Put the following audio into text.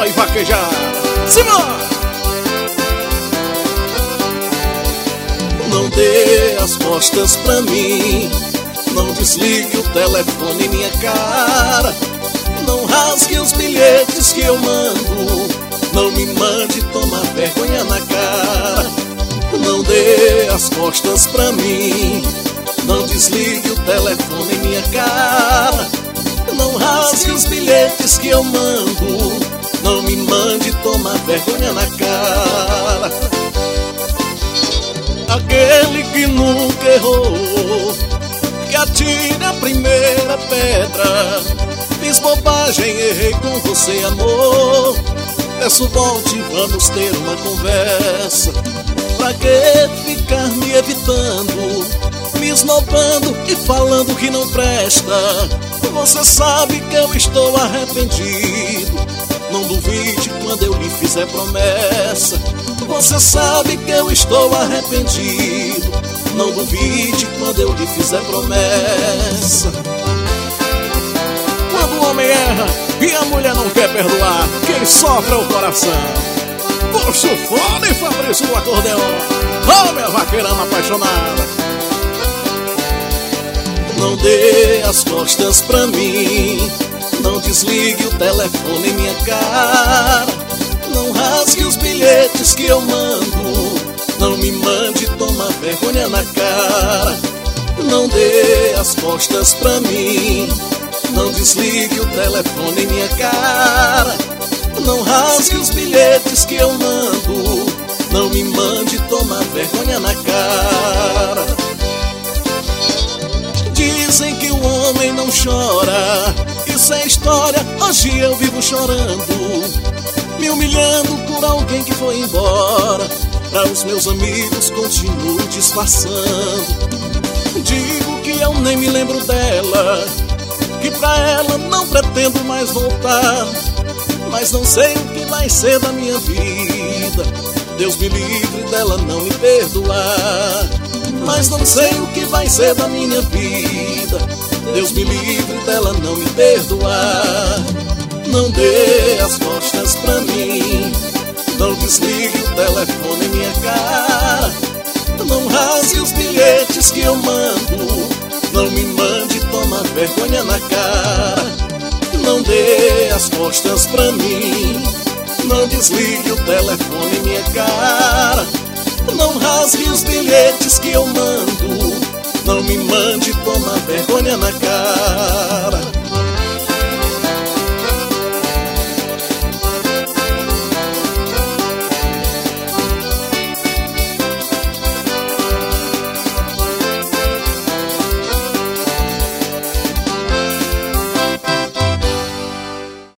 vai vaquejar. Simbora! Não dê as costas pra mim, não desligue o telefone em minha cara, não rasgue os bilhetes que eu mando, não me mande tomar vergonha na cara. Não dê as costas pra mim, não desligue o telefone em minha cara, não rasgue os bilhetes que eu mando, não me mande tomar vergonha na cara. Aquele que nunca errou, que atire a primeira pedra. Fiz bobagem, errei com você, amor. Peço volte, vamos ter uma conversa. Pra que ficar me evitando, me esnobando e falando que não presta? Você sabe que eu estou arrependido, não duvide quando eu lhe fizer promessa. Você sabe que eu estou arrependido, não duvide quando eu lhe fizer promessa. Quando o homem erra e a mulher não quer perdoar, quem sofre é o coração. Puxa o fone, Fabrício do acordeão. Oh, minha vaqueirama apaixonada. Não dê as costas pra mim, não desligue o telefone em minha cara, não rasgue os bilhetes que eu mando, não me mande tomar vergonha na cara. Não dê as costas pra mim, não desligue o telefone em minha cara, não rasgue os bilhetes que eu mando, não me mande tomar vergonha na cara. Dizem que o homem não chora, isso é história, hoje eu vivo chorando, me humilhando por alguém que foi embora. Para os meus amigos continuo disfarçando, digo que eu nem me lembro dela, que pra ela não pretendo mais voltar, mas não sei o que vai ser da minha vida, Deus me livre dela não me perdoar. Mas não sei o que vai ser da minha vida, Deus me livre dela não me perdoar. Não dê as costas pra mim, não desligue o telefone em minha cara, não rasgue os bilhetes que eu mando, não me mande tomar vergonha na cara. Não dê as costas pra mim, não desligue o telefone em minha cara, não rasgue os bilhetes que eu mando, não me mande tomar vergonha na cara.